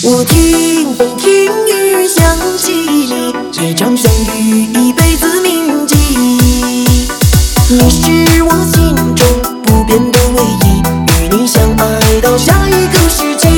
我听风听雨想起你，这场相遇一辈子铭记。你是我心中不变的唯一，与你相爱到下一个世纪。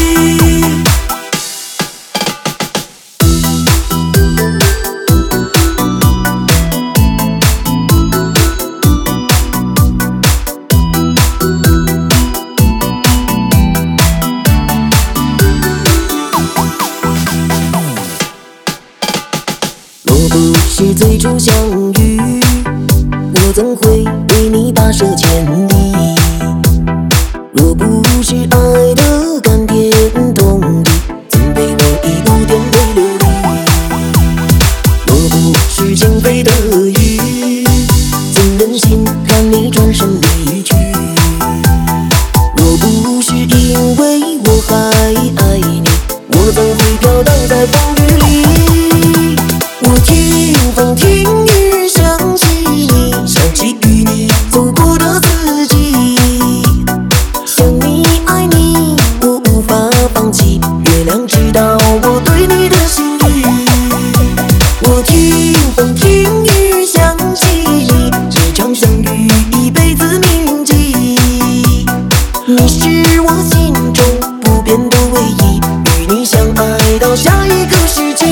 若不是最初相遇，我怎会为你跋涉千里？若不是爱的甘甜动力，怎被我一路颠沛流离？若不是情非得已，怎忍心看你转身离去？若不是因为我还爱你，我怎会飘荡在风雨里？我听风听雨想起你，想起与你走过的四季。想你爱你，我无法放弃，月亮知道我对你的心意。我听风听雨想起你，这场相遇一辈子铭记。你是我心中不变的唯一，与你相爱到下一个世纪。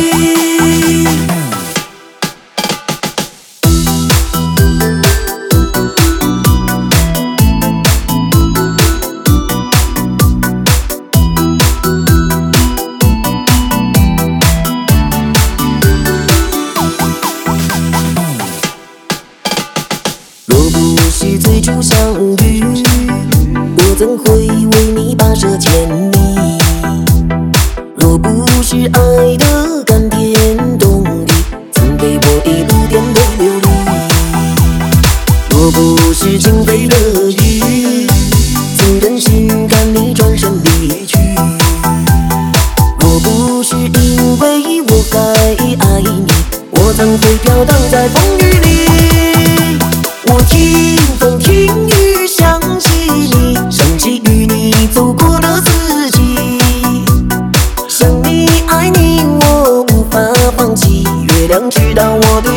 若不是最初相遇，我怎会为你跋涉千里？若不是爱的甘甜动力，曾被我一路颠沛流离？若不是情非得已，怎忍心看你转身离去？若不是因为我还爱你，我怎会飘荡在风雨里？我听风听雨想起你，想起与你走过的四季。想你爱你，我无法放弃，月亮知道我的